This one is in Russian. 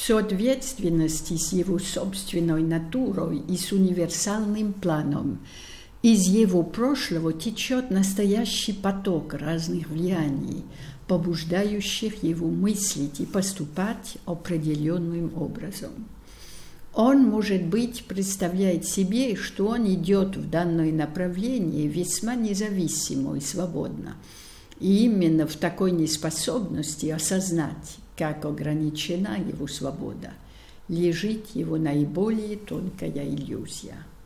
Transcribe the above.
соответственности с его собственной натурой и с универсальным планом. Из его прошлого течет настоящий поток разных влияний, побуждающих его мыслить и поступать определенным образом. Он, может быть, представляет себе, что он идет в данное направление весьма независимо и свободно, и именно в такой неспособности осознать, как ограничена его свобода, лежит его наиболее тонкая иллюзия.